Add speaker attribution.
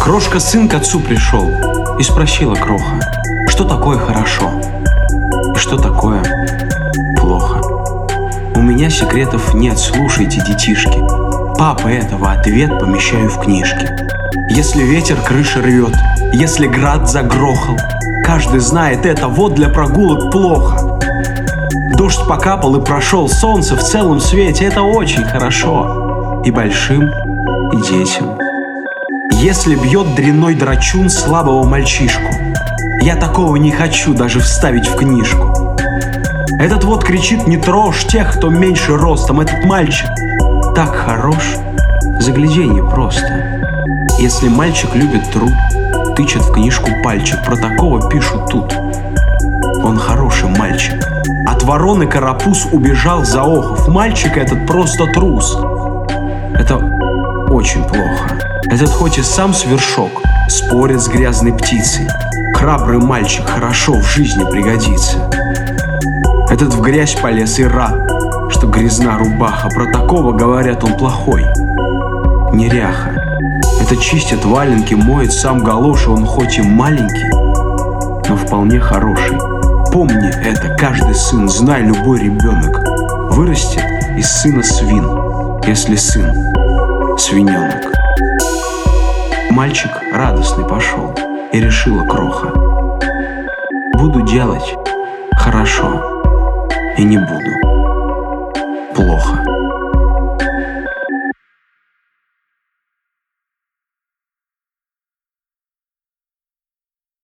Speaker 1: Крошка сын к отцу пришел и спросила кроха, что такое хорошо и что такое плохо. У меня секретов нет, слушайте, детишки. Папа этого ответ помещаю в книжке. Если ветер крыши рвет, если град загрохал, каждый знает это, вот для прогулок плохо. Дождь покапал и прошел, солнце в целом свете, это очень хорошо. И большим, и детям. Если бьет дрянной драчун слабого мальчишку, я такого не хочу даже вставить в книжку. Этот вот кричит: не трожь тех, кто меньше ростом. Этот мальчик так хорош, загляденье просто. Если мальчик любит труд, тычет в книжку пальчик, про такого пишут тут. Он хороший мальчик. От вороны карапуз убежал заохов. Мальчик этот просто трус. Это очень плохо. Этот хоть и сам свершок, спорит с грязной птицей. Храбрый мальчик хорошо в жизни пригодится. Этот в грязь полез и рад, что грязна рубаха. Про такого говорят, он плохой, неряха. Этот чистит валенки, моет сам галоши. Он хоть и маленький, но вполне хороший. Помни это, каждый сын, знай, любой ребенок вырастет из сына свин, если сын свиненок. Мальчик радостный пошел, и решила кроха: буду делать хорошо, и не буду плохо.